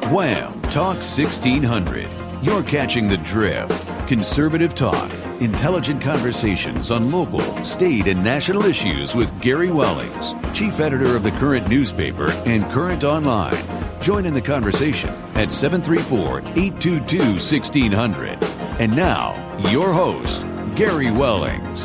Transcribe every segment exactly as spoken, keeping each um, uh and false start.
Wham! Talk sixteen hundred. You're catching the drift. Conservative talk. Intelligent conversations on local, state, and national issues with Gary Wellings, chief editor of the Current newspaper and Current Online. Join in the conversation at seven three four, eight two two, one six zero zero. And now, your host, Gary Wellings.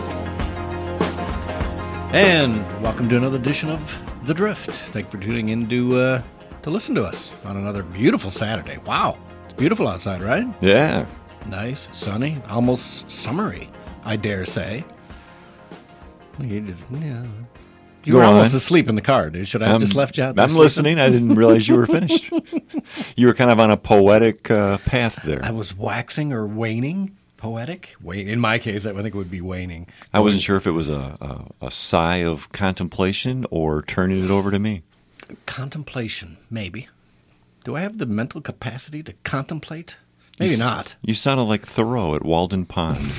And welcome to another edition of The Drift. Thank you for tuning in to, uh, to listen to us on another beautiful Saturday. Wow, it's beautiful outside, right? Yeah. Nice, sunny, almost summery, I dare say. You, just, yeah. you were Go almost on. asleep in the car, dude. Should I have I'm, just left you out there I'm sleeping? listening. I didn't realize you were finished. You were kind of on a poetic uh, path there. I was waxing or waning. Poetic? Wane. In my case, I think it would be waning. I wasn't sure if it was a, a, a sigh of contemplation or turning it over to me. Contemplation, maybe. Do I have the mental capacity to contemplate? Maybe You s- not. You sounded like Thoreau at Walden Pond.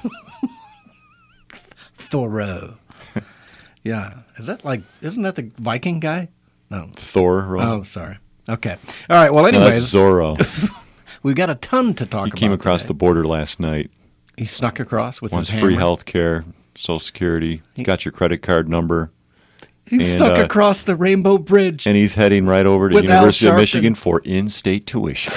Thoreau. Yeah. Is that like, isn't that the Viking guy? No. Thor. Oh, sorry. Okay. All right. Well, No, anyways, that's Zorro. we've got a ton to talk He about. came across today. the border last night. He snuck across with Wants his free hammer. health care, Social Security. He's got your credit card number. He and, snuck uh, across the Rainbow Bridge. And he's heading right over to With Al University of Sharpton. Michigan for in-state tuition.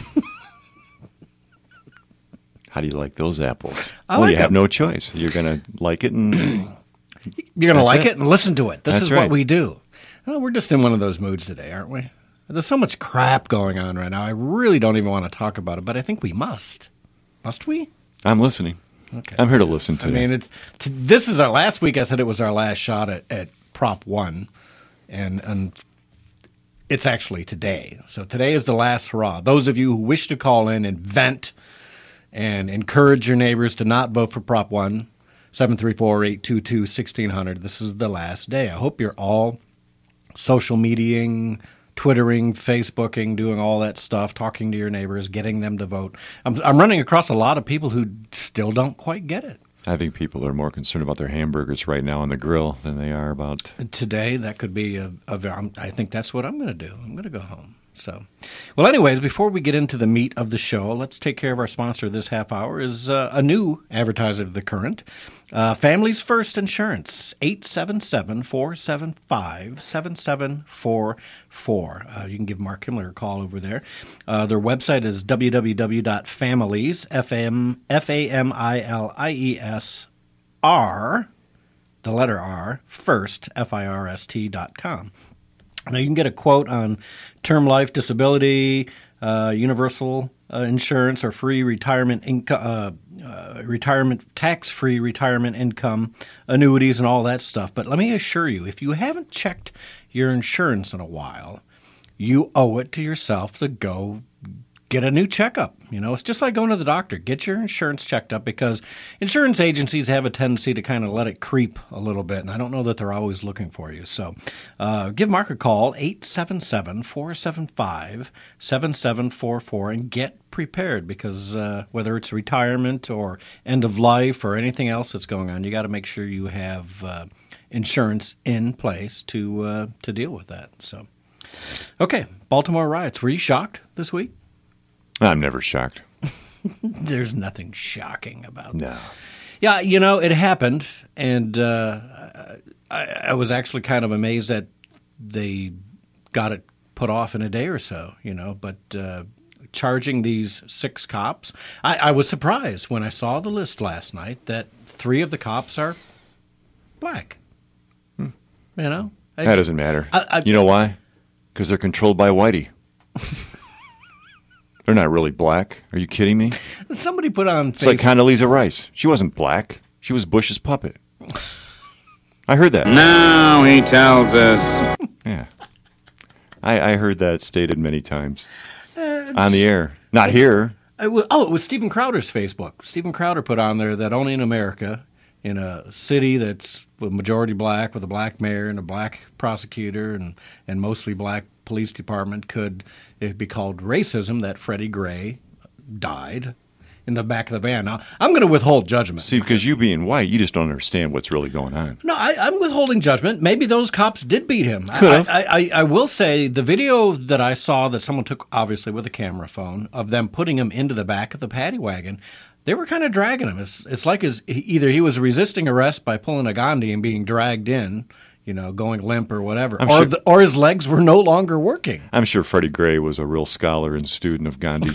How do you like those apples? I well, like you have them. no choice. You're going to like it, and You're going to That's like it. it and listen to it. This That's is right. what we do. Well, we're just in one of those moods today, aren't we? There's so much crap going on right now. I really don't even want to talk about it, but I think we must. Must we? I'm listening. Okay. I'm here to listen to I mean, it's t- this is our last week. I said it was our last shot at, at Prop One, and and it's actually today. So today is the last hurrah. Those of you who wish to call in and vent and encourage your neighbors to not vote for Prop One, seven three four, eight two two, one six zero zero. This is the last day. I hope you're all social mediaing, Twittering, Facebooking, doing all that stuff, talking to your neighbors, getting them to vote. I'm, I'm running across a lot of people who still don't quite get it. I think people are more concerned about their hamburgers right now on the grill than they are about... Today, that could be a, a very, I think that's what I'm going to do. I'm going to go home. So, well, anyways, before we get into the meat of the show, let's take care of our sponsor this half hour. Is uh, a new advertiser of the Current, uh, Families First Insurance, eight seven seven, four seven five, seven seven four four. Uh, you can give Mark Himmler a call over there. Uh, their website is w w w dot families, F A M I L I E S, R, the letter R, first, F I R S T dot com. Now, you can get a quote on term life disability, uh, universal uh, insurance, or free retirement income, uh, uh, retirement tax-free retirement income, annuities, and all that stuff. But let me assure you, if you haven't checked your insurance in a while, you owe it to yourself to go get a new checkup. You know, it's just like going to the doctor. Get your insurance checked up, because insurance agencies have a tendency to kind of let it creep a little bit, and I don't know that they're always looking for you. So uh, give Mark a call, eight seven seven, four seven five, seven seven four four, and get prepared, because uh, whether it's retirement or end of life or anything else that's going on, you got to make sure you have uh, insurance in place to uh, to deal with that. So, okay, Baltimore riots. Were you shocked this week? I'm never shocked. There's nothing shocking about that. No. Yeah, you know, it happened, and uh, I, I was actually kind of amazed that they got it put off in a day or so, you know, but uh, charging these six cops, I, I was surprised when I saw the list last night that three of the cops are black, Hmm. you know? I- That doesn't matter. I- I- you know why? Because they're controlled by Whitey. They're not really black. Are you kidding me? Somebody put on It's like Facebook. Condoleezza Rice. She wasn't black. She was Bush's puppet. I heard that. Now he tells us. Yeah. I, I heard that stated many times. On the air. Not here. It was, oh, it was Stephen Crowder's Facebook. Stephen Crowder put on there that only in America, in a city that's a majority black with a black mayor and a black prosecutor and, and mostly black police department, could it be called racism that Freddie Gray died. in the back of the van. Now, I'm going to withhold judgment. See, because you being white, you just don't understand what's really going on. No, I, I'm withholding judgment. Maybe those cops did beat him. Could have. I, I, I will say the video that I saw that someone took, obviously with a camera phone, of them putting him into the back of the paddy wagon, they were kind of dragging him. It's, it's like his, either he was resisting arrest by pulling a Gandhi and being dragged in, you know, going limp or whatever, I'm or sure, the, or his legs were no longer working. I'm sure Freddie Gray was a real scholar and student of Gandhi.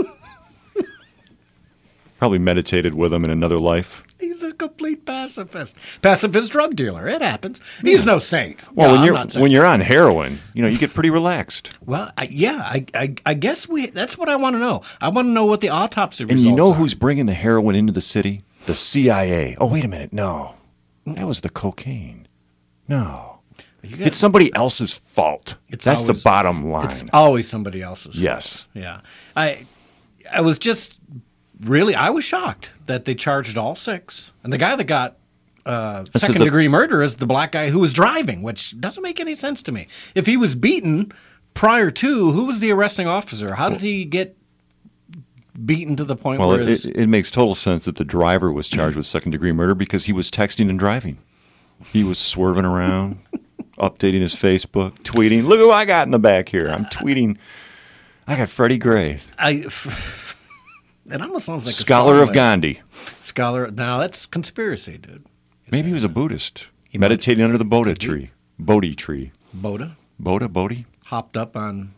Probably meditated with him in another life. He's a complete pacifist. Pacifist drug dealer. It happens. He's no saint. Well, No, when I'm you're not saying- when you're on heroin, you know, you get pretty relaxed. Well, I, yeah, I, I, I guess we. That's what I want to know. I want to know what the autopsy And results you know are. who's bringing the heroin into the city? The C I A. Oh, wait a minute. No. That was the cocaine. No. You got- It's somebody else's fault. It's That's always- the bottom line. It's always somebody else's. Yes. Yeah. I, I was just really. I was shocked that they charged all six, and the guy that got uh, 'cause second the- degree murder is the black guy who was driving, which doesn't make any sense to me. If he was beaten prior to, who was the arresting officer? How did he get beaten to the point Well, where it, his, it, it makes total sense that the driver was charged with second degree murder because he was texting and driving. He was swerving around, updating his Facebook, tweeting, look who I got in the back here. I'm tweeting, I got Freddie Gray, I? It almost sounds like scholar a of song Gandhi. like- Scholar. Now that's conspiracy, dude. Maybe he was a Buddhist, He meditating under the Bodhi tree. Bodhi tree. Boda Bodha, Bodhi? hopped up on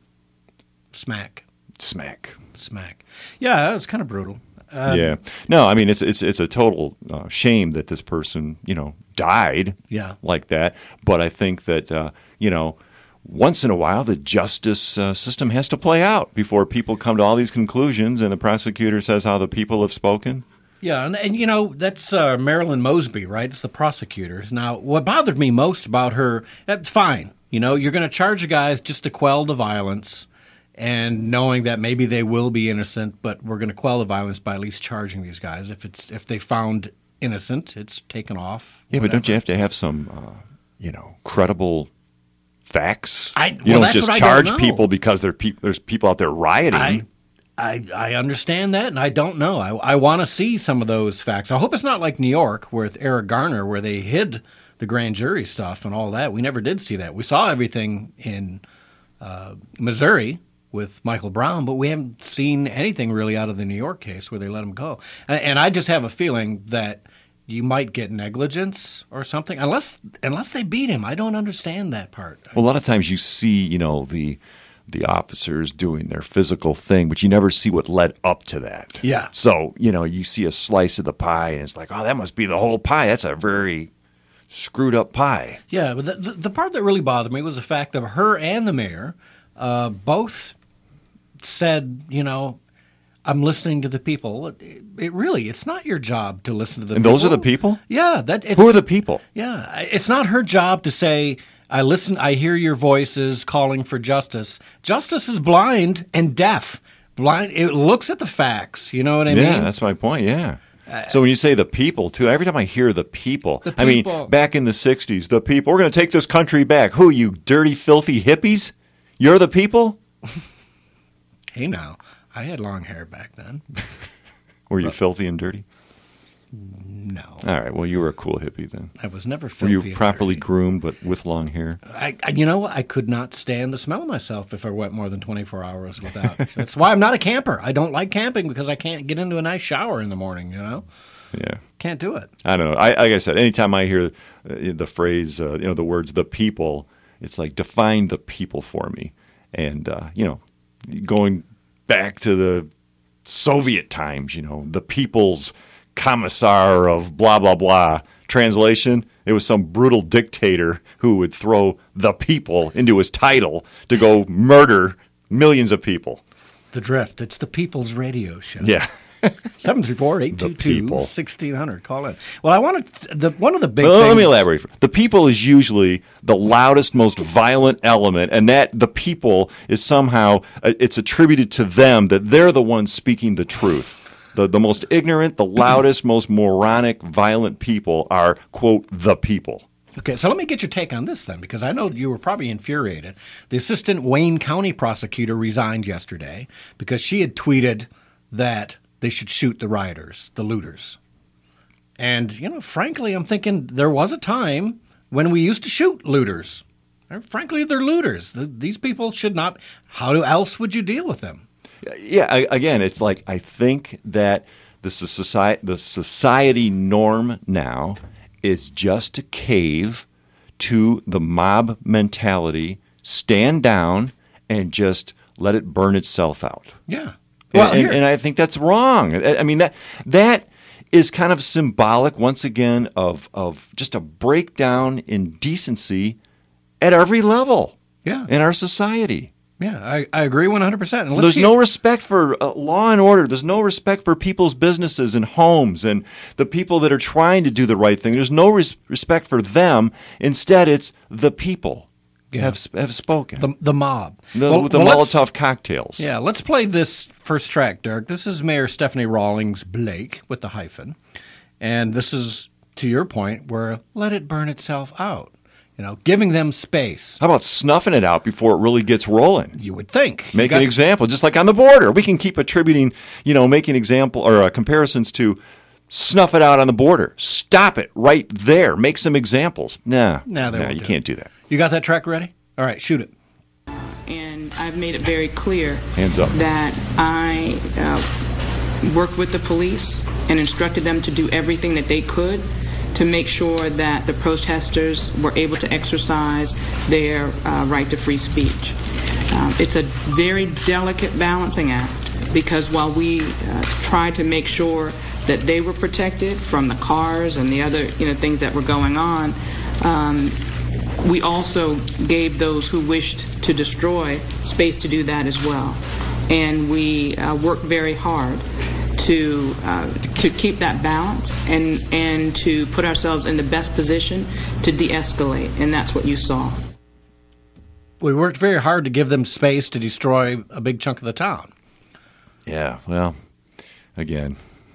smack, Smack. smack. Yeah, it was kind of brutal. Um, yeah. No, I mean, it's it's it's a total uh, shame that this person, you know, died Yeah. like that. But I think that, uh, you know, once in a while, the justice uh, system has to play out before people come to all these conclusions and the prosecutor says how the people have spoken. Yeah, and, and you know, that's uh, Marilyn Mosby, right? It's the prosecutors. Now, what bothered me most about her, that's fine. You know, you're going to charge the guys just to quell the violence and knowing that maybe they will be innocent, but we're going to quell the violence by at least charging these guys. If it's if they found innocent, it's taken off. Yeah, but whatever. don't you have to have some, uh, you know, credible facts? I- you well, don't that's just what I don't charge know. people because they're peop there's people out there rioting. I, I I understand that, and I don't know. I, I want to see some of those facts. I hope it's not like New York with Eric Garner, where they hid the grand jury stuff and all that. We never did see that. We saw everything in uh, Missouri with Michael Brown, but we haven't seen anything really out of the New York case where they let him go. And, and I just have a feeling that you might get negligence or something, unless unless they beat him. I don't understand that part. Well, a lot of times you see, you know, the the officers doing their physical thing, but you never see what led up to that. Yeah. So, you know, you see a slice of the pie, and it's like, oh, that must be the whole pie. That's a very screwed up pie. Yeah, but the, the, the part that really bothered me was the fact that her and the mayor uh, both said, you know, I'm listening to the people. It, it really, it's not your job to listen to the And people. those are the people? Yeah. that it's, Who are the people? Yeah, it's not her job to say, I listen, I hear your voices calling for justice. Justice is blind and deaf. Blind, it looks at the facts. You know what I yeah, mean? that's my point. Yeah. So when you say the people, too, every time I hear the people, The I mean, people. back in the sixties, the people, we're going to take this country back. Who, you dirty, filthy hippies? You're the people? Hey, now, I had long hair back then. Were you filthy and dirty? No, All right, well, you were a cool hippie then. I was never Were filthy. you and properly dirty. groomed but with long hair? I, I, you know, I could not stand the smell of myself if I went more than twenty-four hours without. That's why I'm not a camper. I don't like camping because I can't get into a nice shower in the morning, you know? Yeah. Can't do it. I don't know. I, like I said, anytime I hear uh, the phrase, uh, you know, the words "the people," it's like define the people for me. And uh, you know, going back to the Soviet times, you know, the people's commissar of blah blah blah. Translation: it was some brutal dictator who would throw "the people" into his title to go murder millions of people. The Drift. It's the People's Radio Show. Yeah. seven three four, eight two two, people. one six zero zero. Call in. Well, I wanted the one of the big Well, things. let me elaborate. The people is usually the loudest, most violent element, and that the people is somehow uh, it's attributed to them that they're the ones speaking the truth. The the most ignorant, the loudest, most moronic, violent people are, quote, the people. Okay, so let me get your take on this then, because I know you were probably infuriated. The assistant Wayne County prosecutor resigned yesterday because she had tweeted that they should shoot the rioters, the looters. And, you know, frankly, I'm thinking there was a time when we used to shoot looters. Frankly, they're looters. These people should not. How else would you deal with them? Yeah, I, again, it's like I think that the society, the society norm now is just to cave to the mob mentality, stand down, and just let it burn itself out. Yeah. Well, and, and, and I think that's wrong. I, I mean, that that is kind of symbolic, once again, of of just a breakdown in decency at every level yeah. in our society. Yeah, I, I agree one hundred percent. There's no respect for uh, law and order. There's no respect for people's businesses and homes and the people that are trying to do the right thing. There's no res- respect for them. Instead, it's the people yeah. have have spoken. The, the mob. The, well, with the well, Molotov cocktails. Yeah, let's play this first track, Derek. This is Mayor Stephanie Rawlings Blake with the hyphen. And this is, to your point, where let it burn itself out. You know, giving them space. How about snuffing it out before it really gets rolling? You would think. Make an example, just like on the border. We can keep attributing, you know, making example or uh, comparisons to snuff it out on the border. Stop it right there. Make some examples. Nah, nah, nah you can't do that. You got that track ready? All right, shoot it. And I've made it very clear Hands up. that I uh, worked with the police and instructed them to do everything that they could to make sure that the protesters were able to exercise their uh, right to free speech. Um, it's a very delicate balancing act because while we uh, tried to make sure that they were protected from the cars and the other you know, things that were going on, um, we also gave those who wished to destroy space to do that as well. And we uh, worked very hard to uh, to keep that balance and and to put ourselves in the best position to de-escalate, and that's what you saw. We worked very hard to give them space to destroy a big chunk of the town. Yeah, well, again,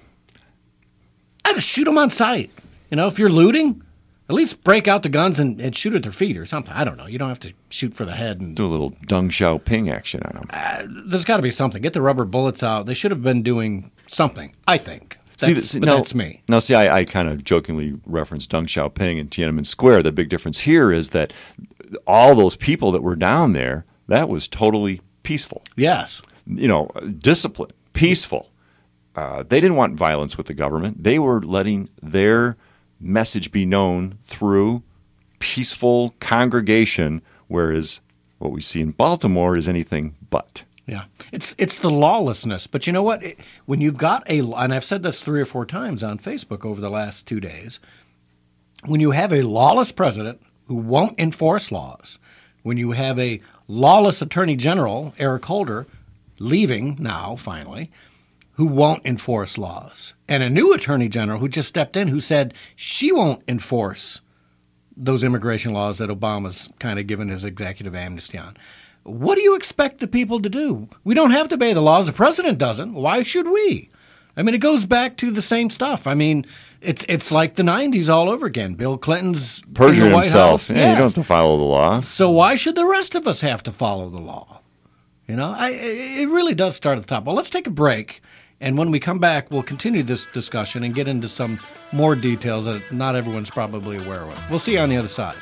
I just shoot them on sight. You know, if you're looting, at least break out the guns and, and shoot at their feet or something. I don't know. You don't have to shoot for the head. And do a little Deng Xiaoping action on them. Uh, there's got to be something. Get the rubber bullets out. They should have been doing something, I think. That's, see, see, but now, that's me. Now, see, I, I kind of jokingly referenced Deng Xiaoping and Tiananmen Square. The big difference here is that all those people that were down there, that was totally peaceful. Yes. You know, discipline, peaceful. Uh, they didn't want violence with the government. They were letting their message be known through peaceful congregation, whereas what we see in Baltimore is anything but. Yeah, it's it's the lawlessness. But you know what? It, when you've got a, and I've said this three or four times on Facebook over the last two days, when you have a lawless president who won't enforce laws, when you have a lawless attorney general, Eric Holder, leaving now, finally, who won't enforce laws, and a new attorney general who just stepped in who said she won't enforce those immigration laws that Obama's kind of given his executive amnesty on. What do you expect the people to do? We don't have to obey the laws. The president doesn't. Why should we? I mean, it goes back to the same stuff. I mean, it's it's like the nineties all over again. Bill Clinton's perjuring himself. House. Yeah, yes. You don't have to follow the law. So why should the rest of us have to follow the law? You know, I, it really does start at the top. Well, let's take a break. And when we come back, we'll continue this discussion and get into some more details that not everyone's probably aware of. We'll see you on the other side.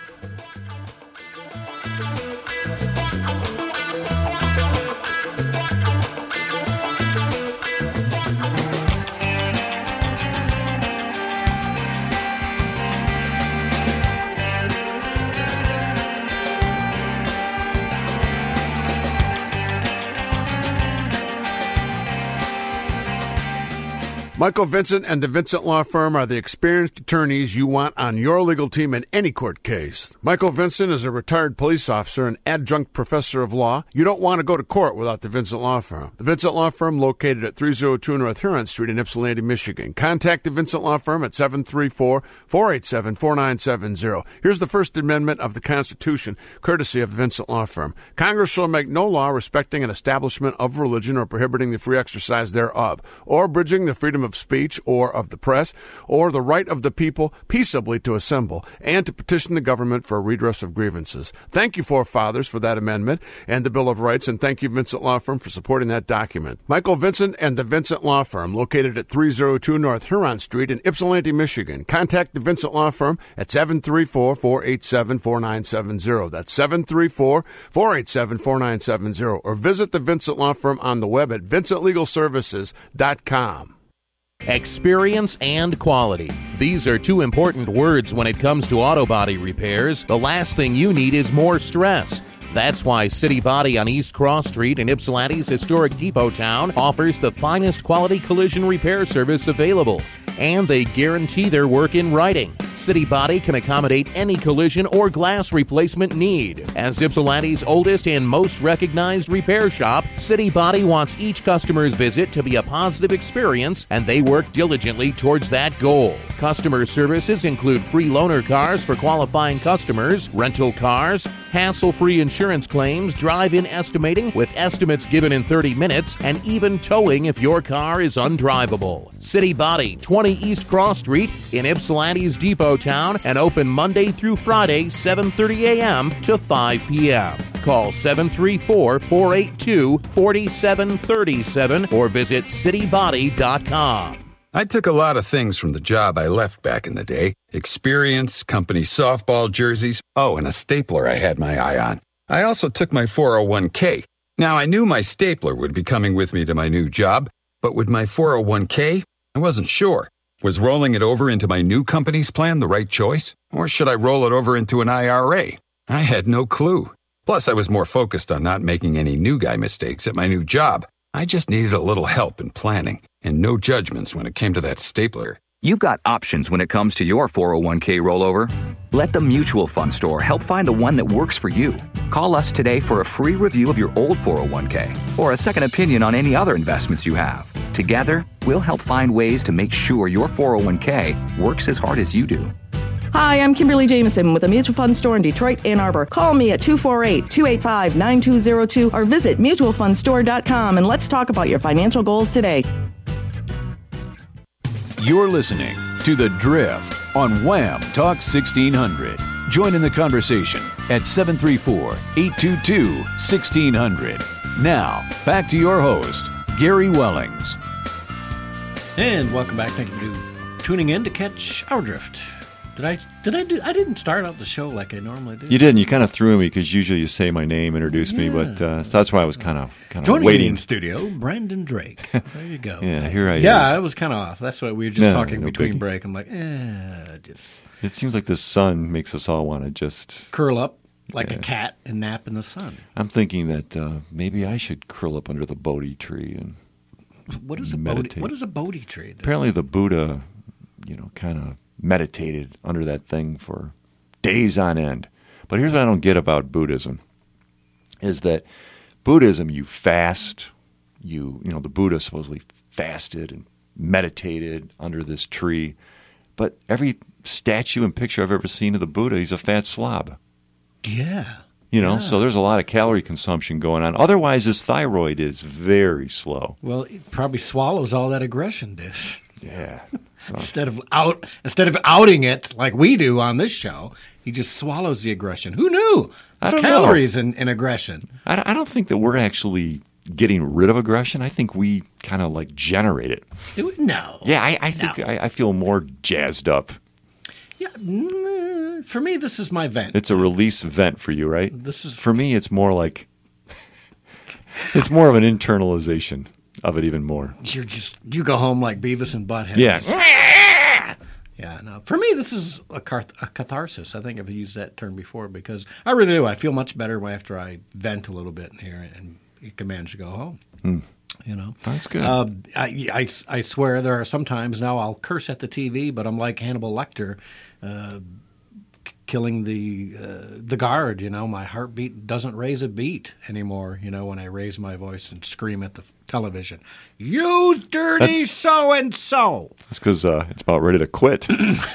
Michael Vincent and the Vincent Law Firm are the experienced attorneys you want on your legal team in any court case. Michael Vincent is a retired police officer and adjunct professor of law. You don't want to go to court without the Vincent Law Firm. The Vincent Law Firm, located at three oh two North Huron Street in Ypsilanti, Michigan. Contact the Vincent Law Firm at seven three four, four eight seven, four nine seven zero. Here's the First Amendment of the Constitution, courtesy of the Vincent Law Firm. Congress shall make no law respecting an establishment of religion or prohibiting the free exercise thereof, or abridging the freedom of of speech or of the press, or the right of the people peaceably to assemble and to petition the government for a redress of grievances. Thank you, forefathers, for that amendment and the Bill of Rights, and thank you, Vincent Law Firm, for supporting that document. Michael Vincent and the Vincent Law Firm, located at three oh two North Huron Street in Ypsilanti, Michigan. Contact the Vincent Law Firm at seven three four, four eight seven, four nine seven zero. That's seven three four, four eight seven, four nine seven zero. Or visit the Vincent Law Firm on the web at vincent legal services dot com. Experience and quality. These are two important words when it comes to auto body repairs. The last thing you need is more stress. That's why City Body on East Cross Street in Ypsilanti's historic Depot Town offers the finest quality collision repair service available. And they guarantee their work in writing. City Body can accommodate any collision or glass replacement need. As Ypsilanti's oldest and most recognized repair shop, City Body wants each customer's visit to be a positive experience, and they work diligently towards that goal. Customer services include free loaner cars for qualifying customers, rental cars, hassle-free insurance claims, drive-in estimating with estimates given in thirty minutes, and even towing if your car is undrivable. City Body, twenty East Cross Street in Ypsilanti's Depot Town, and open Monday through Friday, seven thirty a.m. to five p.m. Call seven three four, four eight two, four seven three seven or visit city body dot com. I took a lot of things from the job I left back in the day. Experience, company softball jerseys, oh, and a stapler I had my eye on. I also took my four oh one k. Now, I knew my stapler would be coming with me to my new job, but with my four oh one k, I wasn't sure. Was rolling it over into my new company's plan the right choice? Or should I roll it over into an I R A? I had no clue. Plus, I was more focused on not making any new guy mistakes at my new job. I just needed a little help in planning and no judgments when it came to that stapler. You've got options when it comes to your four oh one k rollover. Let the Mutual Fund Store help find the one that works for you. Call us today for a free review of your old four oh one k or a second opinion on any other investments you have. Together, we'll help find ways to make sure your four oh one k works as hard as you do. Hi, I'm Kimberly Jameson with the Mutual Fund Store in Detroit, Ann Arbor. Call me at two four eight, two eight five, nine two zero two or visit mutual fund store dot com and let's talk about your financial goals today. You're listening to The Drift on Wham Talk sixteen hundred. Join in the conversation at seven three four, eight two two, sixteen hundred. Now, back to your host, Gary Wellings. And welcome back. Thank you for tuning in to catch our drift. Did I Did I do? I didn't start out the show like I normally do. You didn't. You kind of threw me because usually you say my name, introduce yeah. me, but uh, so that's why I was kind of kind of Joining waiting. me in studio, Brandon Drake. There you go. yeah, here I am. Yeah, I was kind of off. That's what we were just no, talking no between biggie. break. I'm like, eh, just. It seems like the sun makes us all want to just curl up like yeah. a cat and nap in the sun. I'm thinking that uh, maybe I should curl up under the Bodhi tree and what is a meditate. Bodhi, what is a Bodhi tree? Apparently, the Buddha, you know, kind of meditated under that thing for days on end. But here's what I don't get about Buddhism is that Buddhism, you fast, you you know, the Buddha supposedly fasted and meditated under this tree, but every statue and picture I've ever seen of the Buddha, he's a fat slob. Yeah. You know, yeah. so there's a lot of calorie consumption going on. Otherwise, his thyroid is very slow. Well, it probably swallows all that aggression, dish. Yeah. So. Instead of out, instead of outing it like we do on this show, he just swallows the aggression. Who knew? There's I don't calories know. in, in aggression. I, I don't think that we're actually getting rid of aggression. I think we kind of like generate it. Do we? No. Yeah, I, I think no. I, I feel more jazzed up. Yeah, mm, for me, this is my vent. It's a release vent for you, right? This is for me. It's more like it's more of an internalization of it, even more. You're just you go home like Beavis and Butthead. Yes. Yeah, no. For me, this is a, car- a catharsis. I think I've used that term before because I really do. I feel much better after I vent a little bit in here, and you can manage to go home. Mm. You know, that's good. Uh, I, I, I swear there are some times now I'll curse at the T V, but I'm like Hannibal Lecter, uh, killing the uh, the guard. You know, my heartbeat doesn't raise a beat anymore. You know, when I raise my voice and scream at the television, "You dirty so and so!" That's because uh, it's about ready to quit.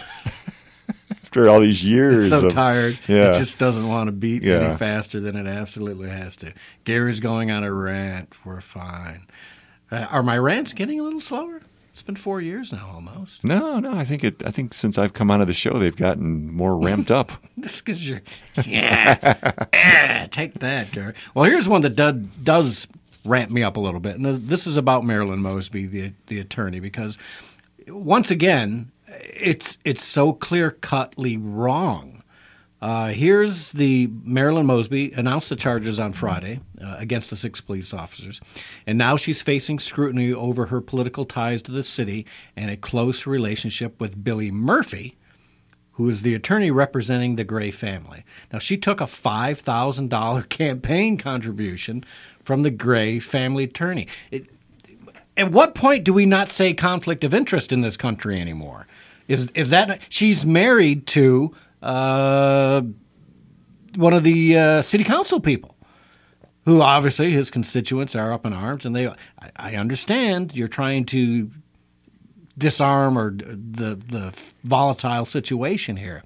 After all these years, it's so of, tired. Yeah. It just doesn't want to beat yeah. any faster than it absolutely has to. Gary's going on a rant. We're fine. Uh, are my rants getting a little slower? It's been four years now, almost. No, no. I think it. I think since I've come out of the show, they've gotten more ramped up. That's because you're, yeah, yeah, take that, Gary. Well, here's one that do, does ramp me up a little bit, and this is about Marilyn Mosby, the the attorney, because once again, it's it's so clear-cutly wrong. Uh, here's the Marilyn Mosby announced the charges on Friday uh, against the six police officers, and now she's facing scrutiny over her political ties to the city and a close relationship with Billy Murphy, who is the attorney representing the Gray family. Now, she took a five thousand dollars campaign contribution from the Gray family attorney. It, at what point do we not say conflict of interest in this country anymore? Is is that she's married to Uh, one of the uh, city council people, who obviously his constituents are up in arms, and they. I, I understand you're trying to disarm or the the volatile situation here,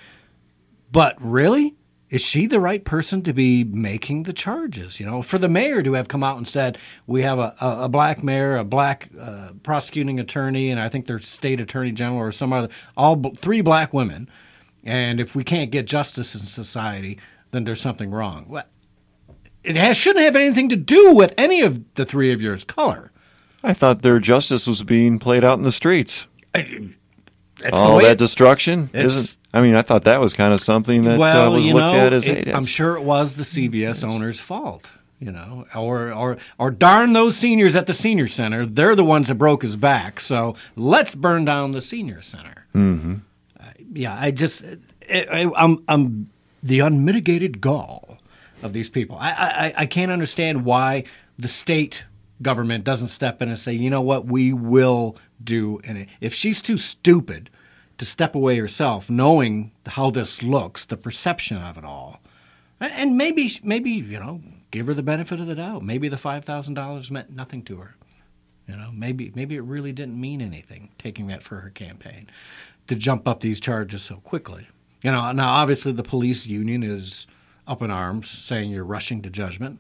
but really, is she the right person to be making the charges? You know, for the mayor to have come out and said we have a, a, a black mayor, a black uh, prosecuting attorney, and I think their state attorney general or some other, all b- three black women. And if we can't get justice in society, then there's something wrong. Well, it has, shouldn't have anything to do with any of the three of yours color. I thought their justice was being played out in the streets. I, that's All the way that it, destruction isn't. I mean, I thought that was kind of something that well, uh, was you looked know, at as. it, Hey, I'm sure it was the C B S owner's fault. You know, or or or darn those seniors at the senior center. They're the ones that broke his back. So let's burn down the senior center. Mm-hmm. Yeah, I just, I, I'm, I'm the unmitigated gall of these people. I, I, I can't understand why the state government doesn't step in and say, you know what, we will do. And if she's too stupid to step away herself, knowing how this looks, the perception of it all, and maybe, maybe you know, give her the benefit of the doubt. Maybe the five thousand dollars meant nothing to her. You know, maybe, maybe it really didn't mean anything taking that for her campaign, to jump up these charges so quickly. You know, now obviously the police union is up in arms, saying you're rushing to judgment.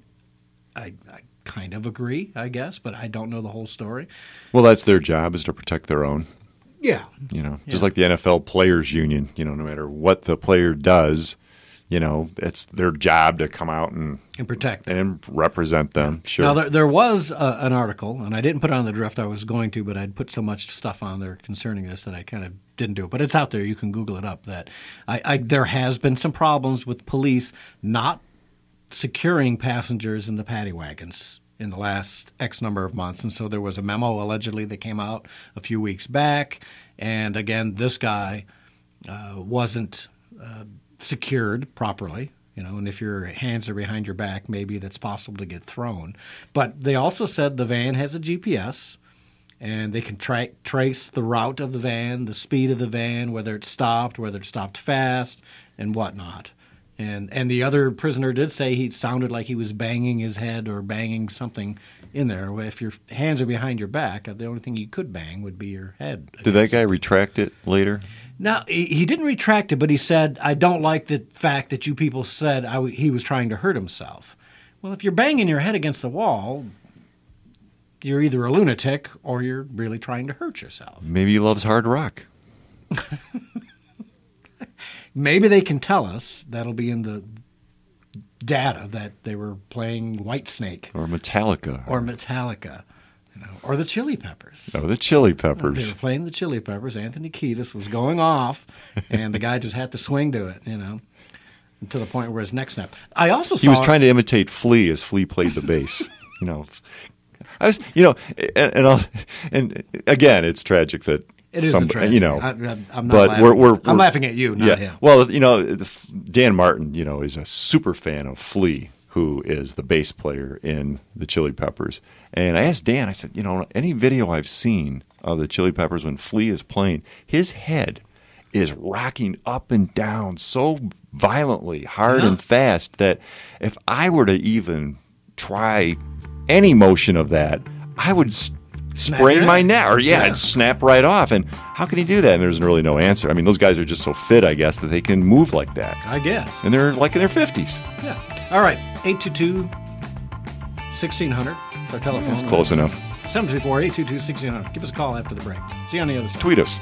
I, I kind of agree, I guess, but I don't know the whole story. Well, that's their job, is to protect their own. Yeah. You know, yeah. just like the N F L players union, you know, no matter what the player does, you know, it's their job to come out and and protect them. and represent them. Sure. Now there, there was uh, an article, and I didn't put it on the draft. I was going to, but I'd put so much stuff on there concerning this that I kind of didn't do it. But it's out there. You can Google it up. That I, I there has been some problems with police not securing passengers in the paddy wagons in the last X number of months, and so there was a memo allegedly that came out a few weeks back, and again, this guy uh, wasn't uh, secured properly, you know, and if your hands are behind your back, maybe that's possible to get thrown. But they also said the van has a G P S, and they can tra- trace the route of the van, the speed of the van, whether it stopped, whether it stopped fast, and whatnot. And and the other prisoner did say he sounded like he was banging his head or banging something in there. If your hands are behind your back, the only thing you could bang would be your head. Did that guy retract it later? No, he, he didn't retract it, but he said, I don't like the fact that you people said I w- he was trying to hurt himself. Well, if you're banging your head against the wall, you're either a lunatic or you're really trying to hurt yourself. Maybe he loves hard rock. Maybe they can tell us. That'll be in the data that they were playing Whitesnake. Or Metallica. Or Metallica. You know, or the Chili Peppers. Oh, the Chili Peppers. They were playing the Chili Peppers. Anthony Kiedis was going off, and the guy just had to swing to it, you know, to the point where his neck snapped. I also saw... He was trying to imitate Flea as Flea played the bass. you know, I was, you know, and, and, I'll, and again, it's tragic that It is some, a tragedy. you know, I, I'm not but laughing. we're, we're, I'm we're, laughing at you, not yeah. him. Well, you know, Dan Martin, you know, is a super fan of Flea, who is the bass player in the Chili Peppers. And I asked Dan, I said, you know, any video I've seen of the Chili Peppers when Flea is playing, his head is rocking up and down so violently, hard yeah. and fast, that if I were to even try any motion of that, I would st- sprain my neck, or yeah, yeah, it'd snap right off. And how can he do that? And there's really no answer. I mean, those guys are just so fit, I guess, that they can move like that. I guess. And they're like in their fifties. Yeah. All right. eight two two, sixteen hundred. Our telephone. That's close enough. seven three four, eight two two, one six zero zero. Give us a call after the break. See you on the other side. Tweet us.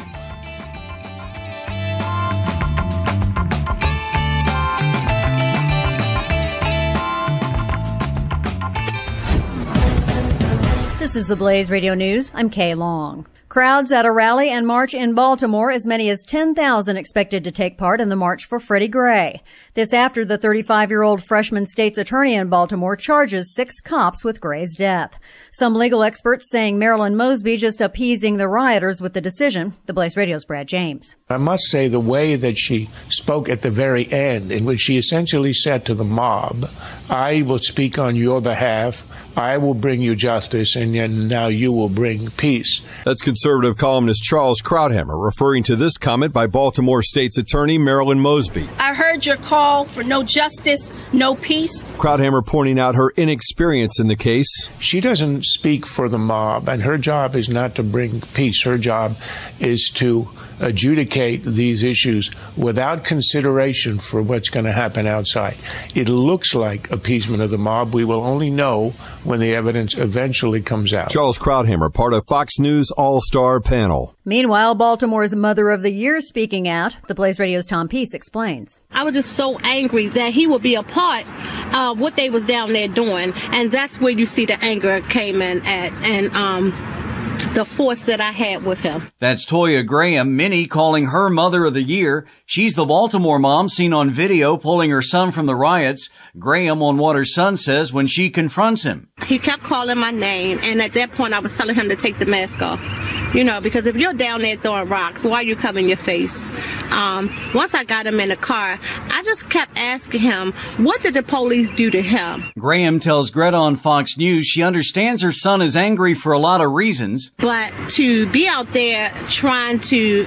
This is the Blaze Radio News. I'm Kay Long. Crowds at a rally and march in Baltimore, as many as ten thousand expected to take part in the March for Freddie Gray. This after the thirty-five-year-old freshman state's attorney in Baltimore charges six cops with Gray's death. Some legal experts saying Marilyn Mosby just appeasing the rioters with the decision. The Blaze Radio's Brad James. I must say the way that she spoke at the very end, in which she essentially said to the mob, I will speak on your behalf, I will bring you justice, and now you will bring peace. That's conservative columnist Charles Krauthammer referring to this comment by Baltimore State's Attorney Marilyn Mosby. I heard your call for no justice, no peace. Krauthammer pointing out her inexperience in the case. She doesn't speak for the mob, and her job is not to bring peace. Her job is to adjudicate these issues without consideration for what's going to happen outside. It looks like appeasement of the mob. We will only know when the evidence eventually comes out. Charles Krauthammer, part of Fox News All-Star Panel. Meanwhile, Baltimore's Mother of the Year speaking out. The Blaze Radio's Tom Peace explains. I was just so angry that he would be a part of what they was down there doing, and that's where you see the anger came in at, and um the force that I had with him. That's Toya Graham, Minnie calling her Mother of the Year. She's the Baltimore mom seen on video pulling her son from the riots. Graham on what her son says when she confronts him. He kept calling my name, and at that point I was telling him to take the mask off. You know, because if you're down there throwing rocks, why are you covering your face? Um, once I got him in the car, I just kept asking him, what did the police do to him? Graham tells Greta on Fox News she understands her son is angry for a lot of reasons. But to be out there trying to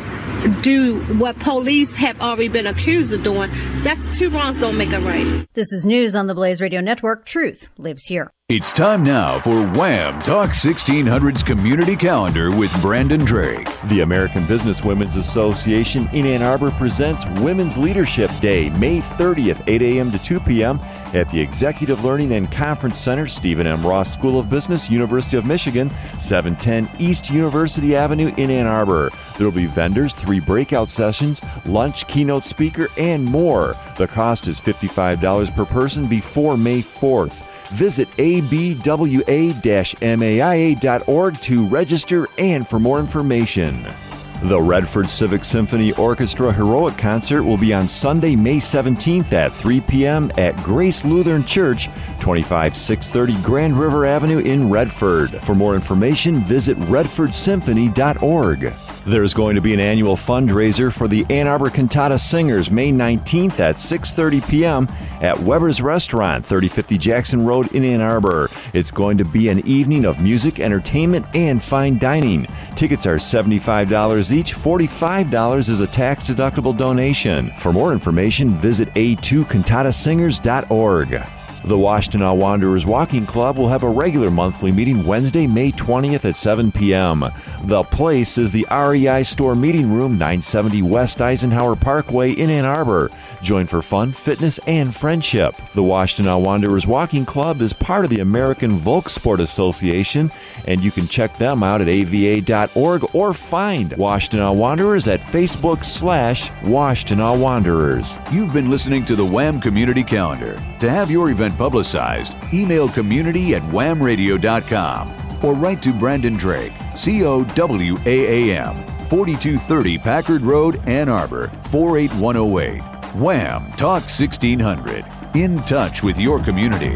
do what police have already been accused of doing, that's two wrongs don't make a right. This is news on the Blaze Radio Network. Truth lives here. It's time now for Wham! Talk sixteen hundred's Community Calendar with Brandon Drake. The American Business Women's Association in Ann Arbor presents Women's Leadership Day, May thirtieth, eight a.m. to two p.m. at the Executive Learning and Conference Center, Stephen M. Ross School of Business, University of Michigan, seven ten East University Avenue in Ann Arbor. There will be vendors, three breakout sessions, lunch, keynote speaker, and more. The cost is fifty-five dollars per person before May fourth. Visit a b w a dash m a i a dot org to register and for more information. The Redford Civic Symphony Orchestra Heroic Concert will be on Sunday, May seventeenth at three p.m. at Grace Lutheran Church, twenty-five six thirty Grand River Avenue in Redford. For more information, visit redford symphony dot org. There's going to be an annual fundraiser for the Ann Arbor Cantata Singers May nineteenth at six thirty p.m. at Weber's Restaurant, thirty fifty Jackson Road in Ann Arbor. It's going to be an evening of music, entertainment, and fine dining. Tickets are seventy-five dollars each. forty-five dollars is a tax-deductible donation. For more information, visit a two cantata singers dot org. The Washtenaw Wanderers Walking Club will have a regular monthly meeting Wednesday, May twentieth at seven p.m. The place is the R E I Store Meeting Room, nine seventy West Eisenhower Parkway in Ann Arbor. Join for fun, fitness, and friendship. The Washtenaw Wanderers Walking Club is part of the American Volksport Association, and you can check them out at a v a dot org or find Washtenaw Wanderers at Facebook slash Washtenaw Wanderers. You've been listening to the Wham! Community Calendar. To have your event publicized, email community at wham radio dot com or write to Brandon Drake, C O W A A M, forty-two thirty Packard Road, Ann Arbor, four eight one oh eight. Wham! Talk sixteen hundred. In touch with your community.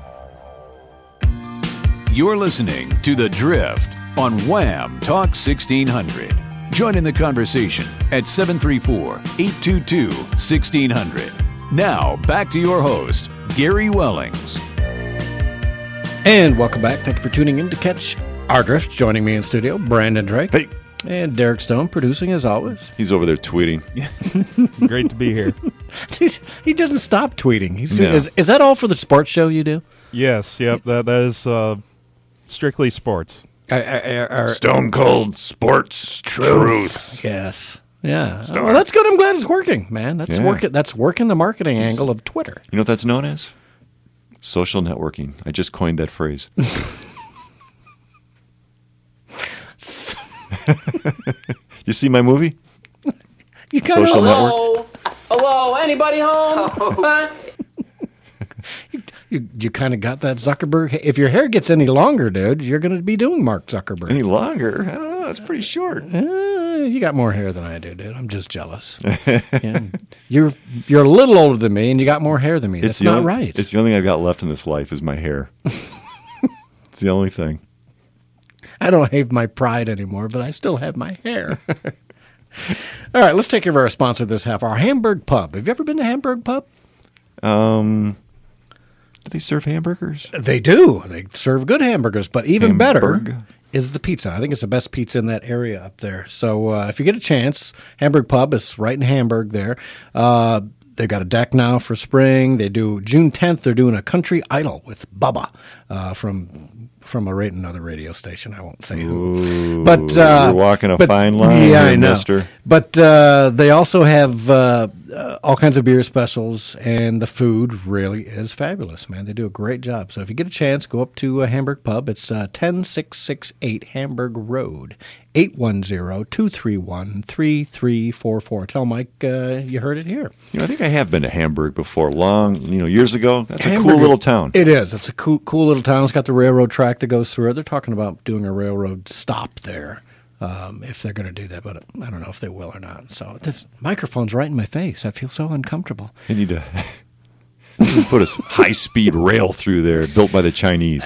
You're listening to The Drift on Wham! Talk sixteen hundred. Join in the conversation at seven three four, eight two two, one six zero zero. Now, back to your host, Gary Wellings. And welcome back. Thank you for tuning in to catch our drift. Joining me in studio, Brandon Drake. Hey. And Derek Stone producing as always. He's over there tweeting. Great to be here. Dude, he doesn't stop tweeting. He's, No. is, is that all for the sports show you do? Yes, yep, that, that is uh, strictly sports. Are, are, are, Stone Cold Sports Truth. Yes. Yeah. Star. Well, that's good. I'm glad it's working, man. That's Yeah. working. That's working the marketing angle of Twitter. You know what that's known as? Social networking. I just coined that phrase. You see my movie? You kinda, Social hello? Network? Hello? Anybody home? Huh? you you, you kind of got that Zuckerberg. If your hair gets any longer, dude, you're going to be doing Mark Zuckerberg. Any longer? I don't know. It's pretty short. Uh, you got more hair than I do, dude. I'm just jealous. Yeah. You're you're a little older than me, and you got more hair than me. It's That's the not only, right. It's the only thing I've got left in this life is my hair. It's the only thing. I don't have my pride anymore, but I still have my hair. All right, let's take care of our sponsor this half hour, Hamburg Pub. Have you ever been to Hamburg Pub? Um, do they serve hamburgers? They do. They serve good hamburgers, but even Hamburg. better is the pizza. I think it's the best pizza in that area up there. So uh, if you get a chance, Hamburg Pub is right in Hamburg there. Uh, they've got a deck now for spring. They do June tenth. They're doing a country idol with Bubba uh, from from a rate another radio station. I won't say who, Ooh, but uh, you're walking a but, fine line, yeah, here, I know. mister. But uh, they also have uh, uh, all kinds of beer specials, and the food really is fabulous, man. They do a great job. So if you get a chance, go up to uh, Hamburg Pub. It's uh, ten six six eight Hamburg Road, eight one zero, two three one, three three four four. Tell Mike uh, you heard it here. You know, I think I have been to Hamburg before, long, you know, years ago. That's a Hamburg, cool little town. It is. It's a cool, cool little town. It's got the railroad track that goes through it. They're talking about doing a railroad stop there. Um, if they're going to do that, but I don't know if they will or not. So this microphone's right in my face. I feel so uncomfortable. You need to you need to put a high-speed rail through there, built by the Chinese.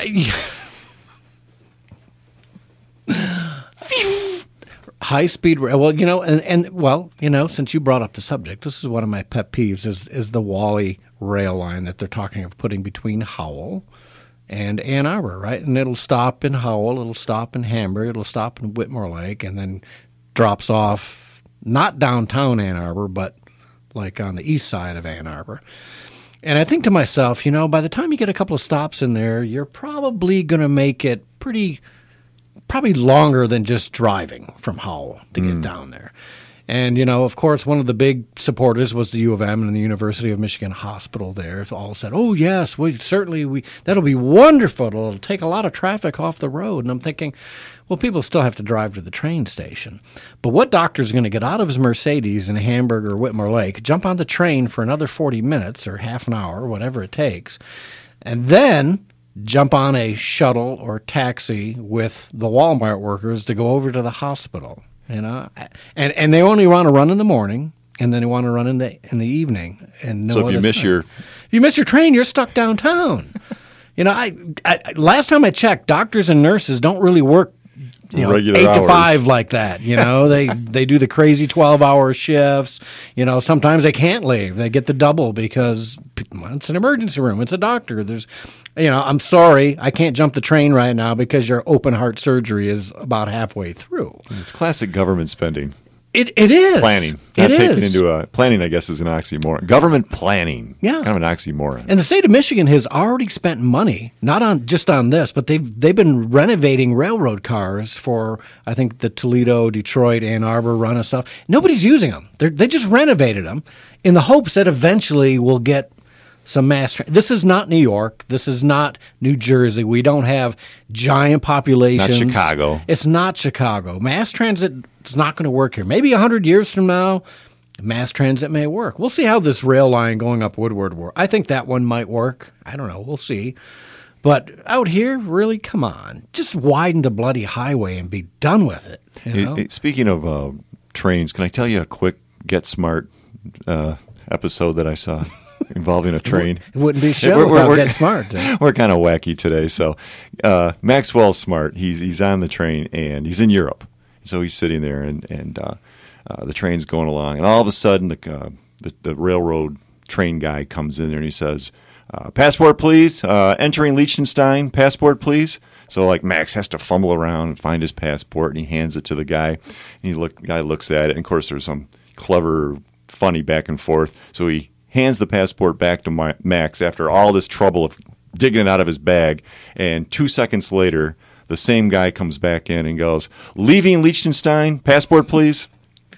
High-speed rail. Well, you know, and, and well, you know, since you brought up the subject, this is one of my pet peeves: is is the Wally rail line that they're talking of putting between Howell and Ann Arbor, right? And it'll stop in Howell, it'll stop in Hamburg, it'll stop in Whitmore Lake, and then drops off not downtown Ann Arbor, but like on the east side of Ann Arbor. And I think to myself, you know, by the time you get a couple of stops in there, you're probably going to make it pretty, probably longer than just driving from Howell to get Mm. down there. And, you know, of course, one of the big supporters was the U of M and the University of Michigan Hospital there. So all said, oh, yes, we certainly, we that'll be wonderful. It'll take a lot of traffic off the road. And I'm thinking, well, people still have to drive to the train station. But what doctor's going to get out of his Mercedes in Hamburg or Whitmore Lake, jump on the train for another forty minutes or half an hour, whatever it takes, and then jump on a shuttle or taxi with the Walmart workers to go over to the hospital? You know, and and they only want to run in the morning, and then they want to run in the in the evening. And no So if you other miss time. your if you miss your train, you're stuck downtown. You know, I, I last time I checked, doctors and nurses don't really work, you know, Regular eight hours. to five like that. You know, they they do the crazy twelve hour shifts. You know, sometimes they can't leave; they get the double because well, it's an emergency room. It's a doctor. There's, you know, I'm sorry, I can't jump the train right now because your open heart surgery is about halfway through. It's classic government spending. It it is Planning. Not It taking is. into a planning, I guess, is an oxymoron. Government planning. Yeah. Kind of an oxymoron. And the state of Michigan has already spent money, not on just on this, but they've they've been renovating railroad cars for, I think, the Toledo, Detroit, Ann Arbor run and stuff. Nobody's using them. They they just renovated them in the hopes that eventually we'll get some mass. Tra- this is not New York. This is not New Jersey. We don't have giant populations. Not Chicago. It's not Chicago. Mass transit is not going to work here. Maybe a hundred years from now, mass transit may work. We'll see how this rail line going up Woodward works. I think that one might work. I don't know. We'll see. But out here, really, come on. Just widen the bloody highway and be done with it. You Hey, know? hey, speaking of uh, trains, can I tell you a quick Get Smart uh, episode that I saw involving a train? It wouldn't be a show We're- we're- without we're- Get Smart. eh? We're kind of wacky today. So uh, Maxwell Smart, he's he's on the train and he's in Europe. So he's sitting there and and uh, uh, the train's going along, and all of a sudden the uh, the, the railroad train guy comes in there and he says, uh, "Passport, please. Uh, entering Liechtenstein. Passport, please." So like Max has to fumble around and find his passport, and he hands it to the guy. And he look the guy looks at it, and of course there's some clever, funny back and forth. So he hands the passport back to Ma- Max after all this trouble of digging it out of his bag, and two seconds later, the same guy comes back in and goes, "Leaving Liechtenstein, passport, please."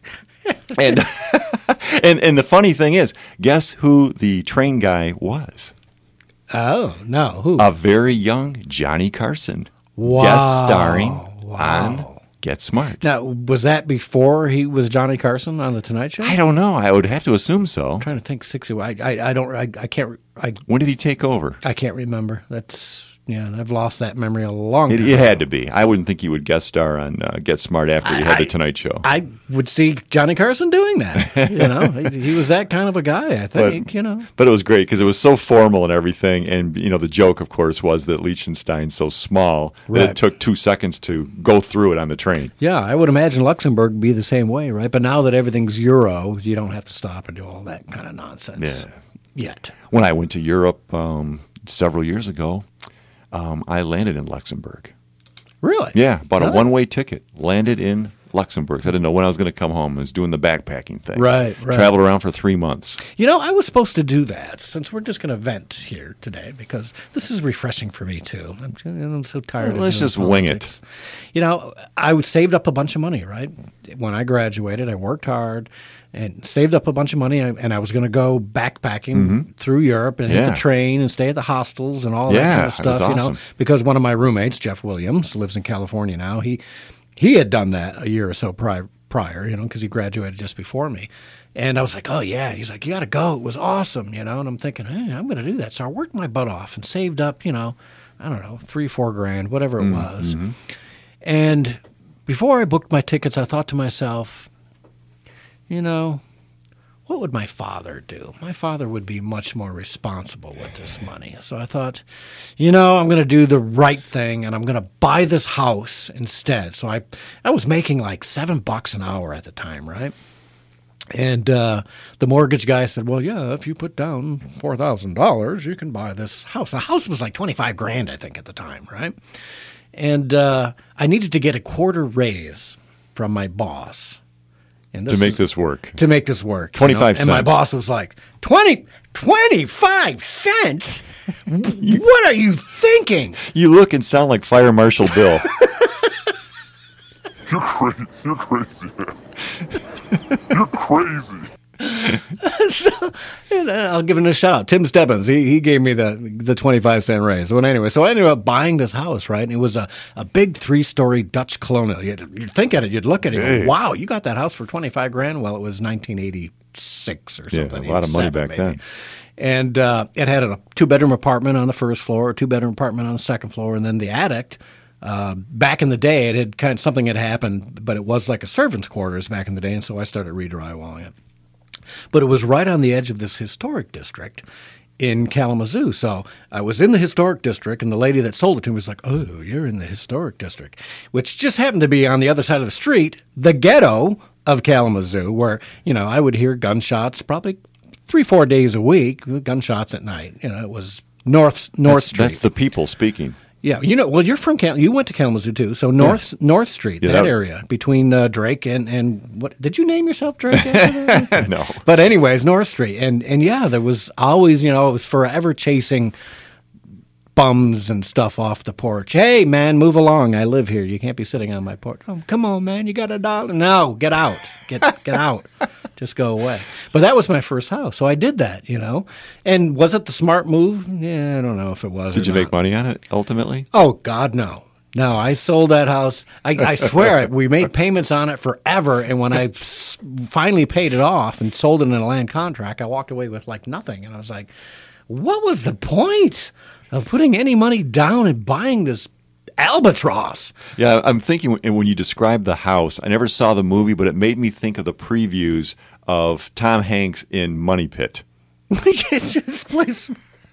and and and the funny thing is, guess who the train guy was? Oh, no. Who? A very young Johnny Carson. Wow. Guest starring Wow. on Get Smart. Now, was that before he was Johnny Carson on the Tonight Show? I don't know. I would have to assume so. I'm trying to think. Sixty. I I, I don't. I, I can't. I, when did he take over? I can't remember. That's. Yeah, I've lost that memory a long it, time. It had to be. I wouldn't think he would guest star on uh, Get Smart after he I, had the I, Tonight Show. I would see Johnny Carson doing that. You know, he, he was that kind of a guy, I think, but, you know. But it was great because it was so formal and everything. And, you know, the joke, of course, was that Liechtenstein's so small right. that it took two seconds to go through it on the train. Yeah, I would imagine Luxembourg would be the same way, right? But now that everything's Euro, you don't have to stop and do all that kind of nonsense yeah. yet. When I went to Europe um, several years ago, Um, I landed in Luxembourg. Really? Yeah, bought huh? a one-way ticket. Landed in Luxembourg. I didn't know when I was going to come home. I was doing the backpacking thing. Right, right. Traveled around for three months. You know, I was supposed to do that since we're just going to vent here today because this is refreshing for me, too. I'm, I'm so tired well, of Let's doing just politics. wing it. You know, I saved up a bunch of money, right? When I graduated, I worked hard and saved up a bunch of money, and I was going to go backpacking mm-hmm. through Europe and yeah. hit the train and stay at the hostels and all yeah, that kind of stuff. Awesome. You know, because one of my roommates, Jeff Williams, lives in California now. He he had done that a year or so prior, prior you know, because he graduated just before me. And I was like, oh, yeah. He's like, you got to go. It was awesome, you know. And I'm thinking, hey, I'm going to do that. So I worked my butt off and saved up, you know, I don't know, three, four grand, whatever it mm-hmm. was. And before I booked my tickets, I thought to myself, you know, what would my father do? My father would be much more responsible with this money. So I thought, you know, I'm going to do the right thing, and I'm going to buy this house instead. So I, I was making like seven bucks an hour at the time, right? And uh, the mortgage guy said, well, yeah, if you put down four thousand dollars, you can buy this house. The house was like twenty-five grand, I think, at the time, right? And uh, I needed to get a quarter raise from my boss. And to make is, this work. To make this work. twenty-five you know? cents. And my boss was like, twenty, twenty-five cents? What are you thinking? You look and sound like Fire Marshal Bill. You're crazy. You're crazy, man. You're crazy. So, and I'll give him a shout out. Tim Stebbins, he he gave me the the twenty-five cent raise. Well, anyway, so I ended up buying this house, right? And it was a, a big three-story Dutch colonial. You'd, you'd think at it, you'd look at it, hey. go, wow, you got that house for twenty-five grand? Well, it was nineteen eighty-six or something. Yeah, a lot of money back maybe. then. And uh, it had a two-bedroom apartment on the first floor, a two-bedroom apartment on the second floor, and then the attic. Uh, back in the day, it had kind of something had happened, but it was like a servant's quarters back in the day, and so I started re-drywalling it. But it was right on the edge of this historic district in Kalamazoo. So I was in the historic district, and the lady that sold it to me was like, oh, you're in the historic district, which just happened to be on the other side of the street, the ghetto of Kalamazoo, where, you know, I would hear gunshots probably three, four days a week, gunshots at night. You know, it was North North that's, Street. That's the people speaking. Yeah, you know, well, you're from Cal- you went to Kalamazoo too, so North yeah. North Street, yeah, that, that area between uh, Drake and and what did you name yourself, Drake? No, but anyways, North Street, and and yeah, there was always, you know, it was forever chasing bums and stuff off the porch. Hey, man, move along. I live here. You can't be sitting on my porch. Oh, come on, man, you got a dollar? No, get out, get get out. Just go away. But that was my first house, so I did that, you know. And was it the smart move? Yeah, I don't know if it was. Did you not. make money on it ultimately? Oh God, no, no. I sold that house. I, I swear it. We made payments on it forever, and when I s- finally paid it off and sold it in a land contract, I walked away with like nothing. And I was like, what was the point of putting any money down and buying this albatross? Yeah, I'm thinking when you described the house, I never saw the movie, but it made me think of the previews of Tom Hanks in Money Pit. Just please.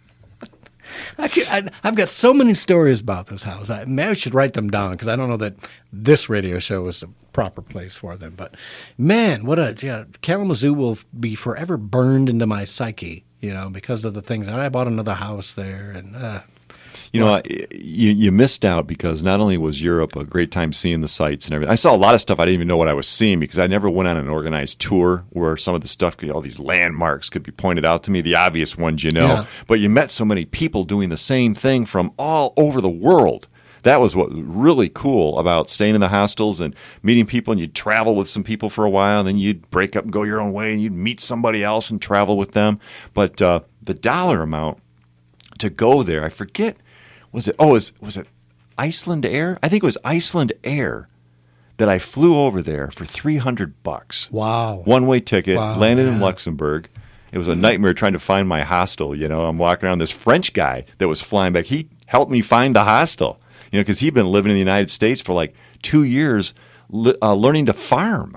I can, I, I've got so many stories about this house. I, maybe I should write them down because I don't know that this radio show is the proper place for them. But man, what a yeah, Kalamazoo will be forever burned into my psyche, you know, because of the things. And I bought another house there, and uh, You know, you, you missed out because not only was Europe a great time seeing the sights and everything. I saw a lot of stuff I didn't even know what I was seeing because I never went on an organized tour where some of the stuff, all these landmarks could be pointed out to me, the obvious ones you know. Yeah. But you met so many people doing the same thing from all over the world. That was what was really cool about staying in the hostels and meeting people, and you'd travel with some people for a while, and then you'd break up and go your own way, and you'd meet somebody else and travel with them. But uh, the dollar amount to go there, I forget. Was it? Oh, was was it Iceland Air? I think it was Iceland Air that I flew over there for three hundred bucks. Wow. One-way ticket, Wow, landed yeah. in Luxembourg. It was a nightmare trying to find my hostel. You know, I'm walking around. This French guy that was flying back, he helped me find the hostel, you know, because he'd been living in the United States for like two years li- uh, learning to farm.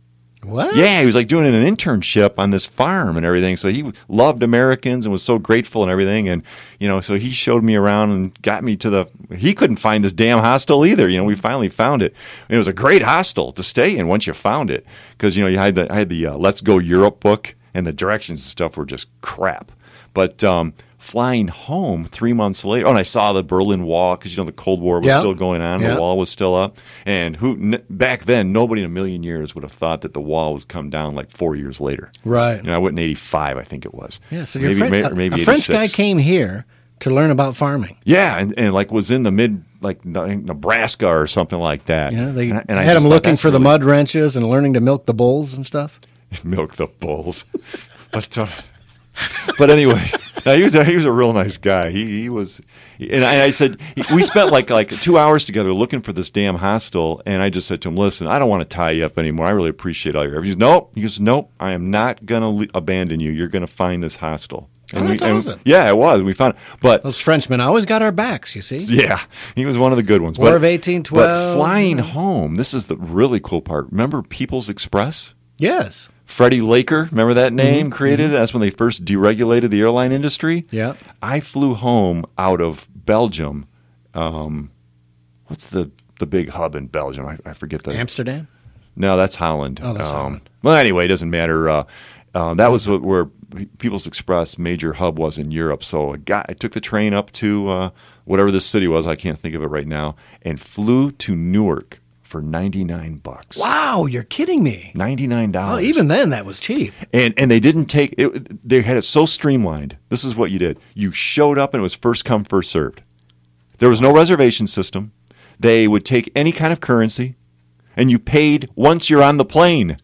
What? Yeah, he was like doing an internship on this farm and everything. So he loved Americans and was so grateful and everything. And, you know, so he showed me around and got me to the, he couldn't find this damn hostel either. You know, we finally found it. And it was a great hostel to stay in once you found it. Because, you know, you had the, I had the uh, Let's Go Europe book and the directions and stuff were just crap. But um, flying home three months later, oh, and I saw the Berlin Wall because, you know, the Cold War was Yep. still going on. Yep. The wall was still up. And who n- back then, nobody in a million years would have thought that the wall was come down like four years later. Right. You know, I went in eighty-five, I think it was. Yeah, so maybe, your friend, may- or maybe a, a French eighty-six. guy came here to learn about farming. Yeah, and, and like was in the mid, like Nebraska or something like that. Yeah, they and I, and I had just him thought, looking that's for the really- mud wrenches and learning to milk the bulls and stuff. milk the bulls. But uh, but anyway, no, he was a, he was a real nice guy. He he was, and I, I said we spent like like two hours together looking for this damn hostel, and I just said to him, "Listen, I don't want to tie you up anymore. I really appreciate all your." He goes, "Nope." He goes, "Nope. I am not gonna le- abandon you. You're gonna find this hostel." Oh, And that's we, and- awesome. yeah, it was. We found, but Those Frenchmen always got our backs, you see. yeah, he was one of the good ones. War but, of eighteen twelve. But flying home, this is the really cool part. Remember People's Express? Yes. Freddie Laker, remember that name Mhm, created? mhm. That's when they first deregulated the airline industry. Yeah. I flew home out of Belgium. Um, what's the the big hub in Belgium? I, I forget the Amsterdam? No, that's Holland. Oh, that's um, Holland. Well, anyway, it doesn't matter. Uh, uh, that was what, where People's Express major hub was in Europe. So I got, I took the train up to uh, whatever this city was. I can't think of it right now, and flew to Newark for ninety-nine bucks. Wow, you're kidding me. ninety-nine Oh, dollars. even then, that was cheap. And and they didn't take it. They had it so streamlined. This is what you did. You showed up and it was first come, first served. There was no reservation system. They would take any kind of currency, and you paid once you're on the plane.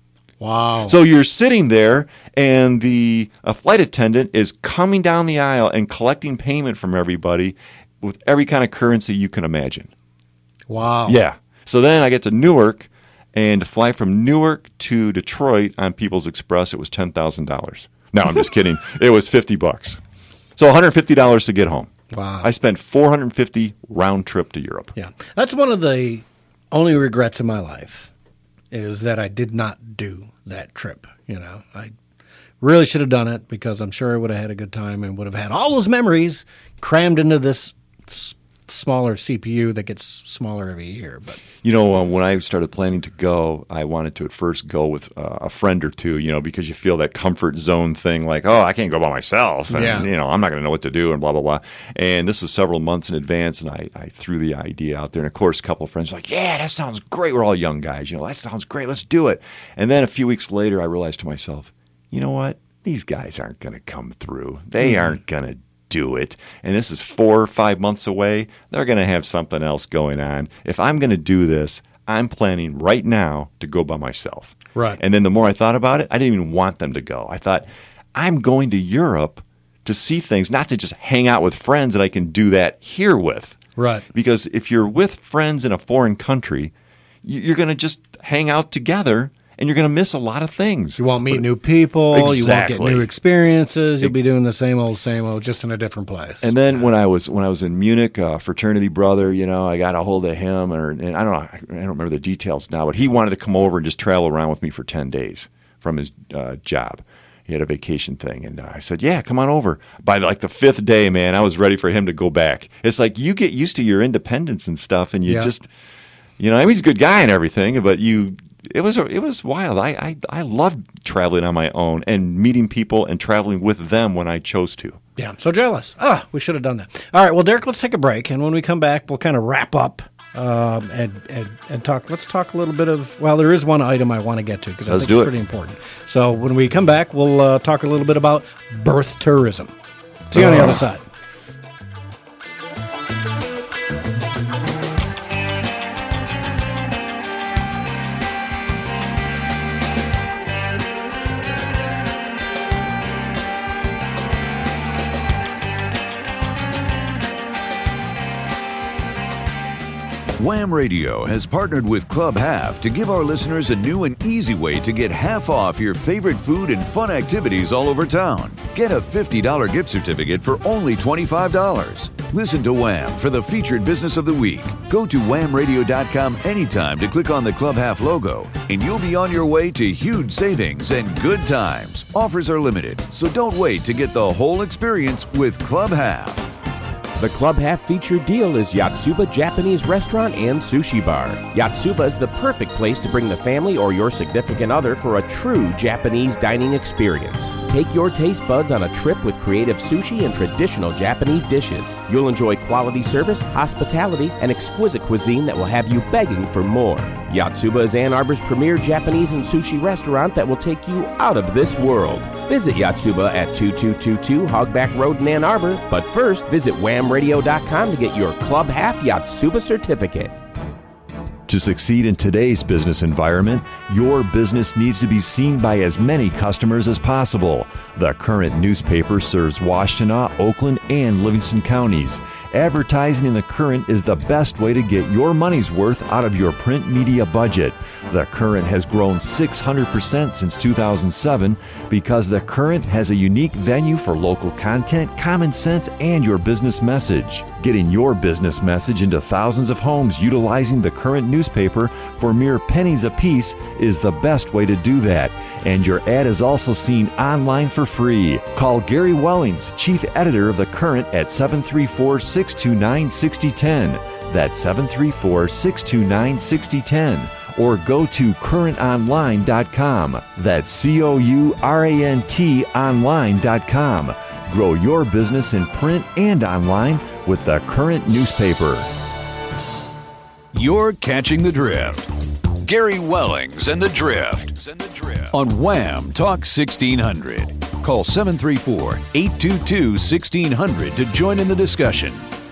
Wow. So you're sitting there, and the a flight attendant is coming down the aisle and collecting payment from everybody with every kind of currency you can imagine. Wow. Yeah. So then I get to Newark, and to fly from Newark to Detroit on People's Express, it was ten thousand dollars. No, I'm just kidding. It was fifty bucks. So one hundred fifty dollars to get home. Wow. I spent four hundred fifty round trip to Europe. Yeah. That's one of the only regrets in my life is that I did not do that trip. You know, I really should have done it because I'm sure I would have had a good time and would have had all those memories crammed into this s- smaller C P U that gets smaller every year. But You know, um, when I started planning to go, I wanted to at first go with uh, a friend or two, you know, because you feel that comfort zone thing like, oh, I can't go by myself. And, Yeah. you know, I'm not going to know what to do and blah, blah, blah. And this was several months in advance, and I, I threw the idea out there. And, of course, a couple of friends were like, yeah, that sounds great. We're all young guys. You know, that sounds great. Let's do it. And then a few weeks later, I realized to myself, you know what? These guys aren't going to come through. They Mhm. aren't going to do it. And this is four or five months away. They're going to have something else going on. If I'm going to do this, I'm planning right now to go by myself. Right. And then the more I thought about it, I didn't even want them to go. I thought, I'm going to Europe to see things, not to just hang out with friends that I can do that here with. Right. Because if you're with friends in a foreign country, you- you're going to just hang out together, and you're going to miss a lot of things. you won't meet new people. You won't Exactly. get new experiences. You'll be doing the same old, same old, just in a different place. And then when I was when I was in Munich, uh, fraternity brother, you know, I got a hold of him, or and I don't know, I don't remember the details now, but he wanted to come over and just travel around with me for ten days from his uh, job. He had a vacation thing, and uh, I said, "Yeah, come on over." By like the fifth day, man, I was ready for him to go back. It's like you get used to your independence and stuff, and you Yeah. just, you know, I mean, he's a good guy and everything, but you. It was it was wild. I, I I loved traveling on my own and meeting people and traveling with them when I chose to. Yeah, I'm so jealous. Ah, we should have done that. All right, well, Derek, let's take a break, and when we come back, we'll kind of wrap up um, and, and and talk. Let's talk a little bit of. Well, there is one item I want to get to because I Let's think do it's it. pretty important. So when we come back, we'll uh, talk a little bit about birth tourism. See you on the Ugh. other side. Wham Radio has partnered with Club Half to give our listeners a new and easy way to get half off your favorite food and fun activities all over town. Get a fifty dollars gift certificate for only twenty-five dollars. Listen to Wham for the featured business of the week. Go to wham radio dot com anytime to click on the Club Half logo, and you'll be on your way to huge savings and good times. Offers are limited, so don't wait to get the whole experience with Club Half. The Club Half featured deal is Yatsuba Japanese Restaurant and Sushi Bar. Yatsuba is the perfect place to bring the family or your significant other for a true Japanese dining experience. Take your taste buds on a trip with creative sushi and traditional Japanese dishes. You'll enjoy quality service, hospitality, and exquisite cuisine that will have you begging for more. Yatsuba is Ann Arbor's premier Japanese and sushi restaurant that will take you out of this world. Visit Yatsuba at two two two two Hogback Road in Ann Arbor, but first visit wham radio dot com to get your Club Half Yatsuba certificate. To succeed in today's business environment, your business needs to be seen by as many customers as possible. The Current newspaper serves Washtenaw, Oakland, and Livingston counties. Advertising in the Current is the best way to get your money's worth out of your print media budget. The Current has grown six hundred percent since two thousand seven because The Current has a unique venue for local content, common sense, and your business message. Getting your business message into thousands of homes utilizing The Current newspaper for mere pennies apiece is the best way to do that. And your ad is also seen online for free. Call Gary Wellings, Chief Editor of The Current, at seven three four, six two nine, six zero one zero. That's seven three four, six two nine, six zero one zero. Or go to current online dot com. That's C O U R A N T online dot com. Grow your business in print and online with The Current newspaper. You're catching the drift. Gary Wellings and the Drift on Wham Talk sixteen hundred. Call seven three four, eight two two, one six zero zero to join in the discussion.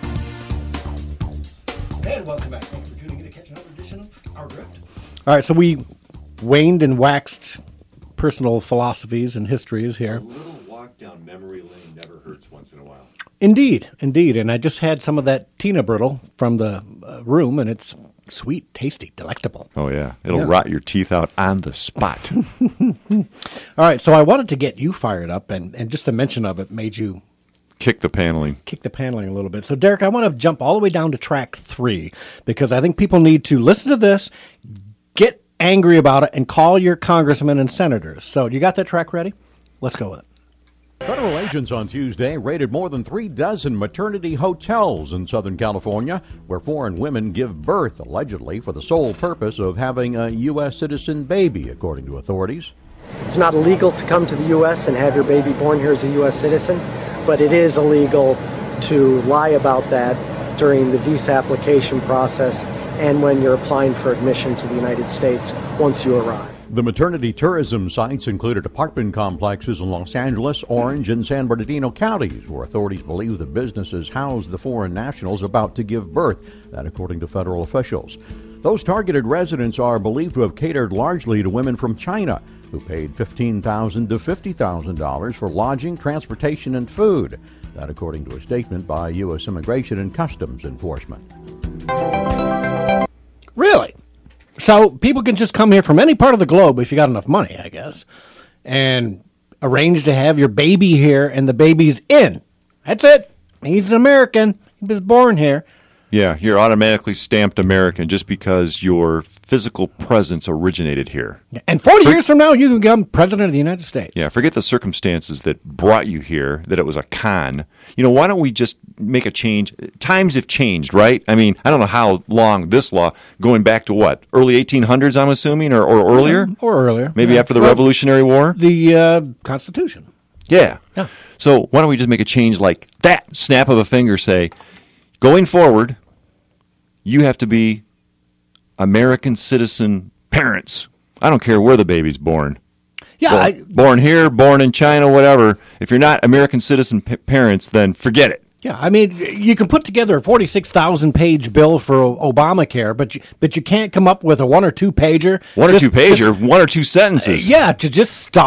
And welcome back. Thank you for tuning in to catch another edition of Our Drift. All right, so we waned and waxed personal philosophies and histories here. A little walk down memory lane never hurts once in a while. Indeed, indeed. And I just had some of that Tina Brittle from the uh, room, and it's sweet, tasty, delectable. Oh, yeah. It'll Yeah. rot your teeth out on the spot. All right, so I wanted to get you fired up, and, and just the mention of it made you Kick the paneling. kick the paneling a little bit. So, Derek, I want to jump all the way down to track three, because I think people need to listen to this, get angry about it, and call your congressmen and senators. So, you got that track ready? Let's go with it. Federal agents on Tuesday raided more than three dozen maternity hotels in Southern California where foreign women give birth, allegedly for the sole purpose of having a U S citizen baby, according to authorities. It's not illegal to come to the U S and have your baby born here as a U S citizen, but it is illegal to lie about that during the visa application process and when you're applying for admission to the United States once you arrive. The maternity tourism sites included apartment complexes in Los Angeles, Orange, and San Bernardino counties, where authorities believe the businesses housed the foreign nationals about to give birth, that according to federal officials. Those targeted residents are believed to have catered largely to women from China, who paid fifteen thousand dollars to fifty thousand dollars for lodging, transportation, and food, that according to a statement by U S Immigration and Customs Enforcement. Really? So people can just come here from any part of the globe if you got enough money, I guess, and arrange to have your baby here, and the baby's in. That's it. He's an American. He was born here. Yeah, you're automatically stamped American just because your physical presence originated here. And forty For- years from now, you can become president of the United States. Yeah, forget the circumstances that brought you here, that it was a con. You know, why don't we just make a change? Times have changed, right? I mean, I don't know how long this law, going back to what, early eighteen hundreds, I'm assuming, or, or earlier? Or earlier. Maybe Yeah. after the Well, Revolutionary War? The uh, Constitution. Yeah. Yeah. So why don't we just make a change like that? Snap of a finger, say, going forward, you have to be American citizen parents. I don't care where the baby's born. Yeah, Born, I- born here, born in China, whatever. If you're not American citizen p- parents, then forget it. Yeah, I mean, you can put together a forty-six thousand page bill for O- Obamacare, but you, but you can't come up with a one or two pager. One or just- two pager, just- one or two sentences. Yeah, to just stop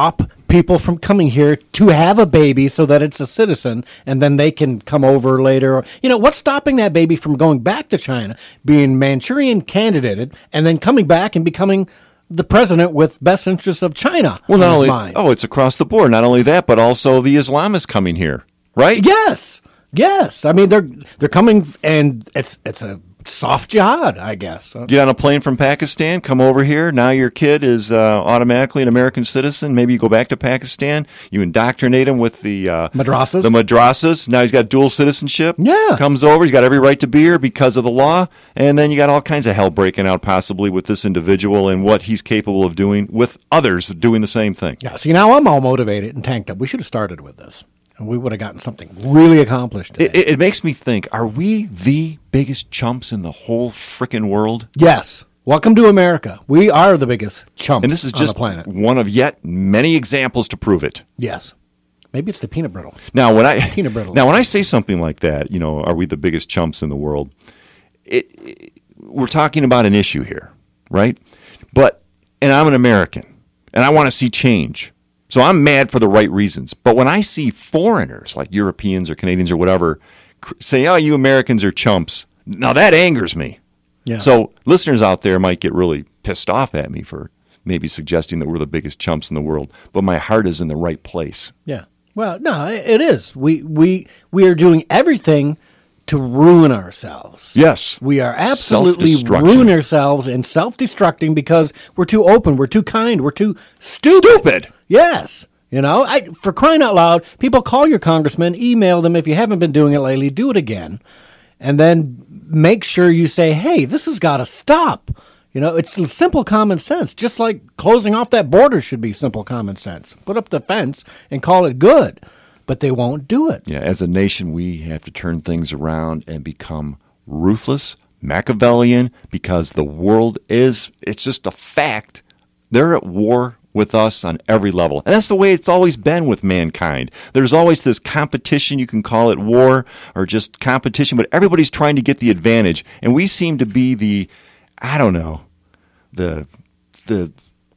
people from coming here to have a baby so that it's a citizen, and then they can come over later. You know, what's stopping that baby from going back to China, being Manchurian candidated, and then coming back and becoming the president with best interests of China Well, not on his only mind? oh, it's across the board. Not only that, but also the Islamists coming here, right? Yes, yes. I mean, they're they're coming, and it's it's a soft jihad, I guess. Get on a plane from Pakistan, come over here. Now your kid is uh, automatically an American citizen. Maybe you go back to Pakistan. You indoctrinate him with the uh, madrasas. The madrasas. Now he's got dual citizenship. Yeah. Comes over. He's got every right to be here because of the law. And then you got all kinds of hell breaking out possibly with this individual and what he's capable of doing with others doing the same thing. Yeah. See, now I'm all motivated and tanked up. We should have started with this, and we would have gotten something really accomplished today. It, it, it makes me think, are we the biggest chumps in the whole frickin' world? Yes. Welcome to America. We are the biggest chumps And this is on just the planet. one of yet many examples to prove it. Yes. Maybe it's the peanut brittle. Now, when I Peanut brittle. now when I say something like that, you know, are we the biggest chumps in the world? It, it we're talking about an issue here, right? But and I'm an American, and I want to see change. So I'm mad for the right reasons. But when I see foreigners like Europeans or Canadians or whatever cr- say, "Oh, you Americans are chumps," now that angers me. Yeah. So listeners out there might get really pissed off at me for maybe suggesting that we're the biggest chumps in the world, but my heart is in the right place. Yeah. Well, no, it it is. We we we are doing everything to ruin ourselves. Yes. We are absolutely Self-destruction. ruining ourselves and self-destructing because we're too open, we're too kind, we're too stupid. Stupid. Yes. You know, I, for crying out loud, people call your congressman, email them. If you haven't been doing it lately, do it again. And then make sure you say, hey, this has got to stop. You know, it's simple common sense. Just like closing off that border should be simple common sense. Put up the fence and call it good. But they won't do it. Yeah, as a nation, we have to turn things around and become ruthless, Machiavellian, because the world is, it's just a fact. They're at war with us on every level. And that's the way it's always been with mankind. There's always this competition. You can call it war or just competition, but everybody's trying to get the advantage. And we seem to be the, I don't know, the, the,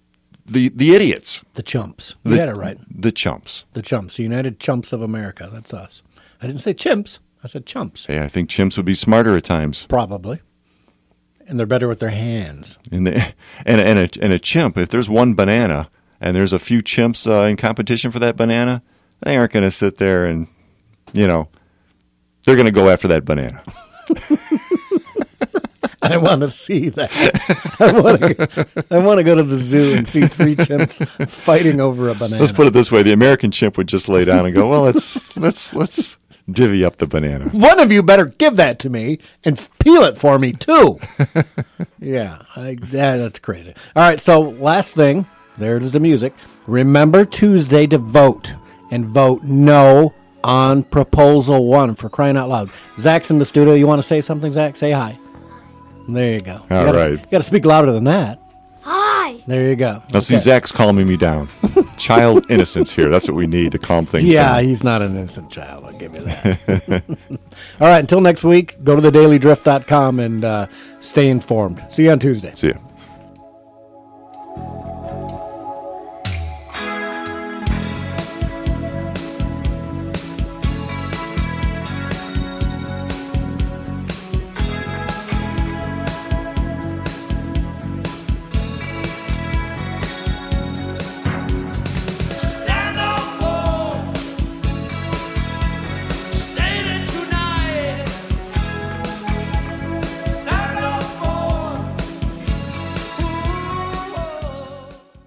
The the idiots. The chumps. The, You got it right. The chumps. The chumps. The United Chumps of America. That's us. I didn't say chimps. I said chumps. Hey, I think chimps would be smarter at times. Probably. And they're better with their hands. And the, and and a and a chimp. If there's one banana and there's a few chimps uh, in competition for that banana, they aren't going to sit there and, you know, they're going to go after that banana. I want to see that. I want to. I want to go to the zoo and see three chimps fighting over a banana. Let's put it this way: the American chimp would just lay down and go, "Well, let's let's let's divvy up the banana." One of you better give that to me and peel it for me too. yeah, I, yeah, that's crazy. All right, so last thing, there it is, the music. Remember Tuesday to vote and vote no on Proposal One, for crying out loud. Zach's in the studio. You want to say something, Zach? Say hi. There you go. All you gotta, right. You got to speak louder than that. Hi. There you go. Now, see, Okay. Zach's calming me down. Child innocence here. That's what we need to calm things Yeah, down. he's not an innocent child. I'll give you that. All right, until next week, go to the daily drift dot com and uh, stay informed. See you on Tuesday. See you.